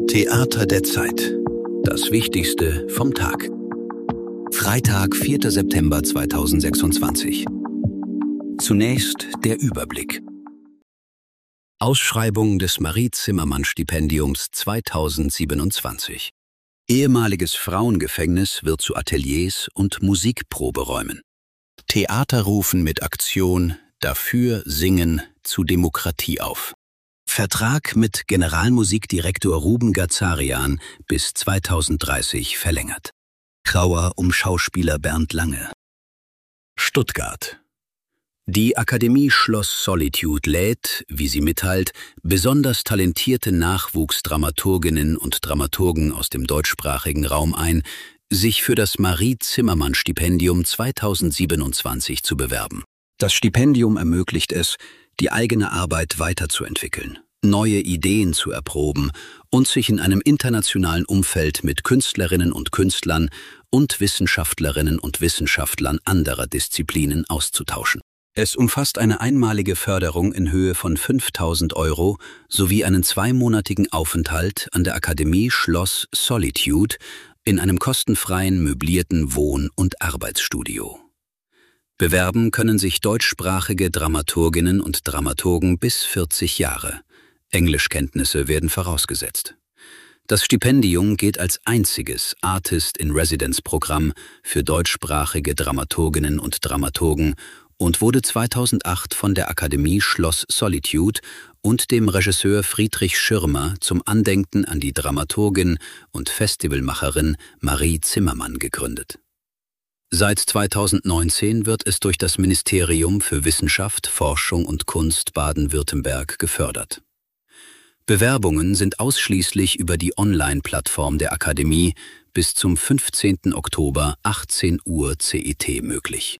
Theater der Zeit. Das Wichtigste vom Tag. Freitag, 4. September 2026. Zunächst der Überblick. Ausschreibung des Marie-Zimmermann-Stipendiums 2027. Ehemaliges Frauengefängnis wird zu Ateliers und Musikproberäumen. Theater rufen mit Aktion Dafür singen zu Demokratie auf. Vertrag mit Generalmusikdirektor Ruben Gazarian bis 2030 verlängert. Trauer um Schauspieler Bernd Lange. Stuttgart. Die Akademie Schloss Solitude lädt, wie sie mitteilt, besonders talentierte Nachwuchsdramaturginnen und Dramaturgen aus dem deutschsprachigen Raum ein, sich für das Marie-Zimmermann-Stipendium 2027 zu bewerben. Das Stipendium ermöglicht es, die eigene Arbeit weiterzuentwickeln, neue Ideen zu erproben und sich in einem internationalen Umfeld mit Künstlerinnen und Künstlern und Wissenschaftlerinnen und Wissenschaftlern anderer Disziplinen auszutauschen. Es umfasst eine einmalige Förderung in Höhe von 5.000 € sowie einen zweimonatigen Aufenthalt an der Akademie Schloss Solitude in einem kostenfreien, möblierten Wohn- und Arbeitsstudio. Bewerben können sich deutschsprachige Dramaturginnen und Dramaturgen bis 40 Jahre. Englischkenntnisse werden vorausgesetzt. Das Stipendium geht als einziges Artist-in-Residence-Programm für deutschsprachige Dramaturginnen und Dramaturgen und wurde 2008 von der Akademie Schloss Solitude und dem Regisseur Friedrich Schirmer zum Andenken an die Dramaturgin und Festivalmacherin Marie Zimmermann gegründet. Seit 2019 wird es durch das Ministerium für Wissenschaft, Forschung und Kunst Baden-Württemberg gefördert. Bewerbungen sind ausschließlich über die Online-Plattform der Akademie bis zum 15. Oktober 18 Uhr CET möglich.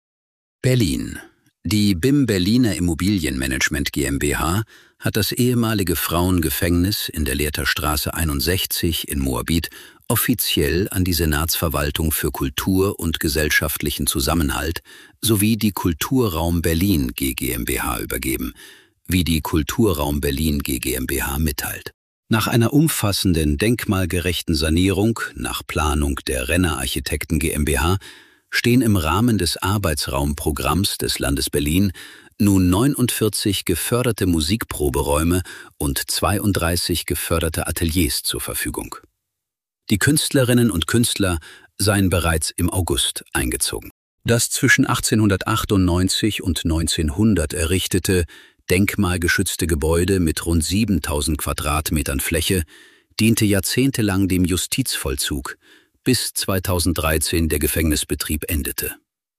Berlin. Die BIM Berliner Immobilienmanagement GmbH hat das ehemalige Frauengefängnis in der Lehrter Straße 61 in Moabit offiziell an die Senatsverwaltung für Kultur und gesellschaftlichen Zusammenhalt sowie die Kulturraum Berlin GmbH übergeben, wie die Kulturraum Berlin GmbH mitteilt. Nach einer umfassenden denkmalgerechten Sanierung nach Planung der Renner Architekten GmbH stehen im Rahmen des Arbeitsraumprogramms des Landes Berlin nun 49 geförderte Musikproberäume und 32 geförderte Ateliers zur Verfügung. Die Künstlerinnen und Künstler seien bereits im August eingezogen. Das zwischen 1898 und 1900 errichtete, denkmalgeschützte Gebäude mit rund 7.000 Quadratmetern Fläche diente jahrzehntelang dem Justizvollzug, bis 2013 der Gefängnisbetrieb endete.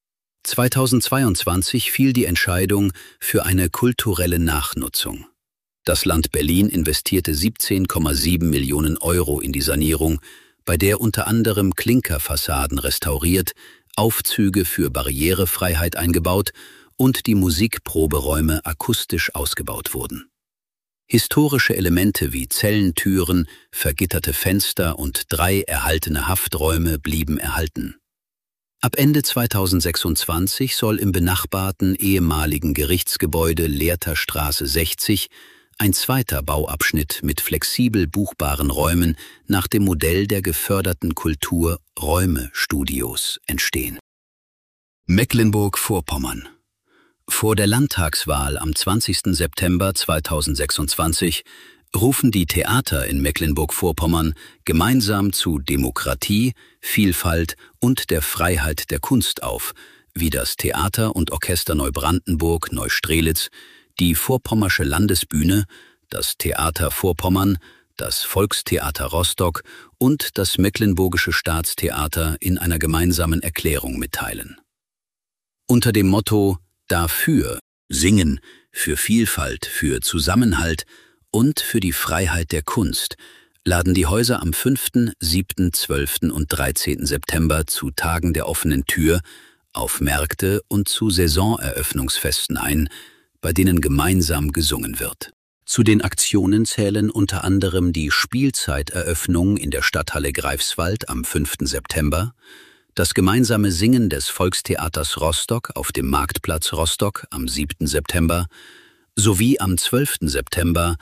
2022 fiel die Entscheidung für eine kulturelle Nachnutzung. Das Land Berlin investierte 17,7 Millionen € in die Sanierung, bei der unter anderem Klinkerfassaden restauriert, Aufzüge für Barrierefreiheit eingebaut und die Musikproberäume akustisch ausgebaut wurden. Historische Elemente wie Zellentüren, vergitterte Fenster und 3 erhaltene Hafträume blieben erhalten. Ab Ende 2026 soll im benachbarten ehemaligen Gerichtsgebäude Lehrter Straße 60 ein zweiter Bauabschnitt mit flexibel buchbaren Räumen nach dem Modell der geförderten Kultur-Räume-Studios entstehen. Mecklenburg-Vorpommern. Vor der Landtagswahl am 20. September 2026 rufen die Theater in Mecklenburg-Vorpommern gemeinsam zu Demokratie, Vielfalt und der Freiheit der Kunst auf, wie das Theater und Orchester Neubrandenburg Neustrelitz, die Vorpommersche Landesbühne, das Theater Vorpommern, das Volkstheater Rostock und das Mecklenburgische Staatstheater in einer gemeinsamen Erklärung mitteilen. Unter dem Motto Dafür singen, für Vielfalt, für Zusammenhalt und für die Freiheit der Kunst laden die Häuser am 5., 7., 12. und 13. September zu Tagen der offenen Tür, auf Märkte und zu Saisoneröffnungsfesten ein, bei denen gemeinsam gesungen wird. Zu den Aktionen zählen unter anderem die Spielzeiteröffnung in der Stadthalle Greifswald am 5. September, das gemeinsame Singen des Volkstheaters Rostock auf dem Marktplatz Rostock am 7. September sowie am 12. September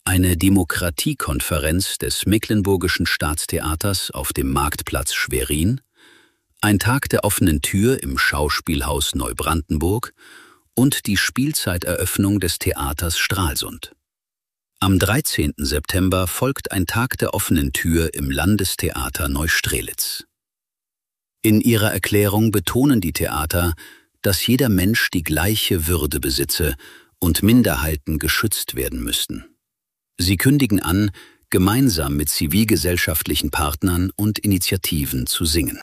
Eine Demokratiekonferenz des Mecklenburgischen Staatstheaters auf dem Marktplatz Schwerin, ein Tag der offenen Tür im Schauspielhaus Neubrandenburg und die Spielzeiteröffnung des Theaters Stralsund. Am 13. September folgt ein Tag der offenen Tür im Landestheater Neustrelitz. In ihrer Erklärung betonen die Theater, dass jeder Mensch die gleiche Würde besitze und Minderheiten geschützt werden müssten. Sie kündigen an, gemeinsam mit zivilgesellschaftlichen Partnern und Initiativen zu singen.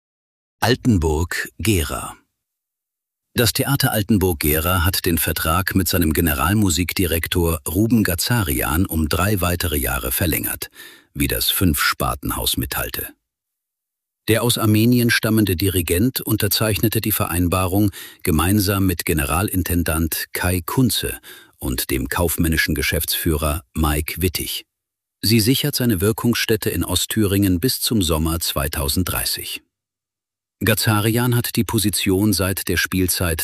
Altenburg-Gera. Das Theater Altenburg-Gera hat den Vertrag mit seinem Generalmusikdirektor Ruben Gazarian um 3 weitere Jahre verlängert, wie das 5-Spartenhaus mitteilte. Der aus Armenien stammende Dirigent unterzeichnete die Vereinbarung gemeinsam mit Generalintendant Kai Kunze und dem kaufmännischen Geschäftsführer Mike Wittig. Sie sichert seine Wirkungsstätte in Ostthüringen bis zum Sommer 2030. Gazarian hat die Position seit der Spielzeit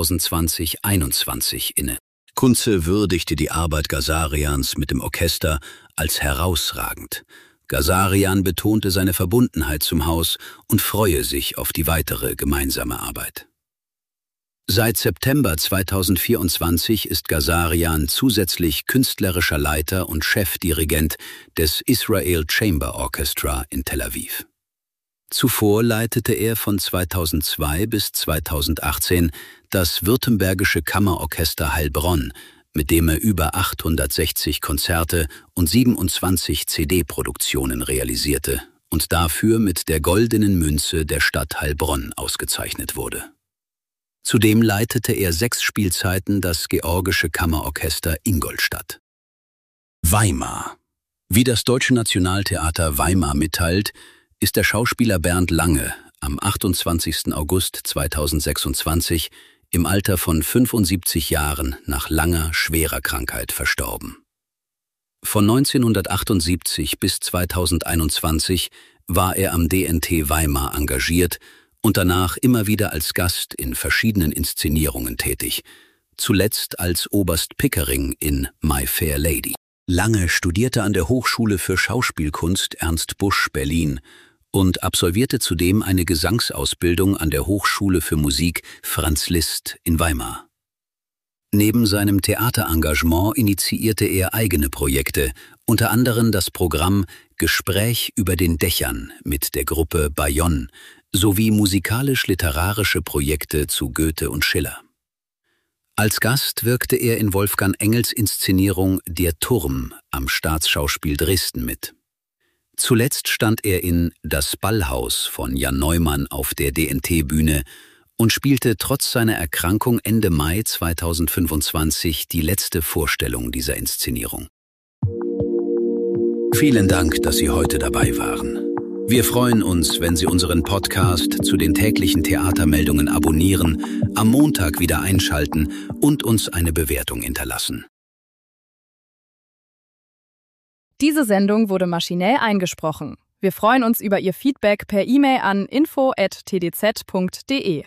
2020-21 inne. Kunze würdigte die Arbeit Gazarians mit dem Orchester als herausragend. Gazarian betonte seine Verbundenheit zum Haus und freue sich auf die weitere gemeinsame Arbeit. Seit September 2024 ist Gazarian zusätzlich künstlerischer Leiter und Chefdirigent des Israel Chamber Orchestra in Tel Aviv. Zuvor leitete er von 2002 bis 2018 das Württembergische Kammerorchester Heilbronn, mit dem er über 860 Konzerte und 27 CD-Produktionen realisierte und dafür mit der Goldenen Münze der Stadt Heilbronn ausgezeichnet wurde. Zudem leitete er 6 Spielzeiten das Georgische Kammerorchester Ingolstadt. Weimar. Wie das Deutsche Nationaltheater Weimar mitteilt, ist der Schauspieler Bernd Lange am 28. August 2026 im Alter von 75 Jahren nach langer, schwerer Krankheit verstorben. Von 1978 bis 2021 war er am DNT Weimar engagiert und danach immer wieder als Gast in verschiedenen Inszenierungen tätig, zuletzt als Oberst Pickering in My Fair Lady. Lange studierte an der Hochschule für Schauspielkunst Ernst Busch Berlin und absolvierte zudem eine Gesangsausbildung an der Hochschule für Musik Franz Liszt in Weimar. Neben seinem Theaterengagement initiierte er eigene Projekte, unter anderem das Programm Gespräch über den Dächern mit der Gruppe Bayonne sowie musikalisch-literarische Projekte zu Goethe und Schiller. Als Gast wirkte er in Wolfgang Engels Inszenierung Der Turm am Staatsschauspiel Dresden mit. Zuletzt stand er in Das Ballhaus von Jan Neumann auf der DNT-Bühne und spielte trotz seiner Erkrankung Ende Mai 2025 die letzte Vorstellung dieser Inszenierung. Vielen Dank, dass Sie heute dabei waren. Wir freuen uns, wenn Sie unseren Podcast zu den täglichen Theatermeldungen abonnieren, am Montag wieder einschalten und uns eine Bewertung hinterlassen. Diese Sendung wurde maschinell eingesprochen. Wir freuen uns über Ihr Feedback per E-Mail an info@tdz.de.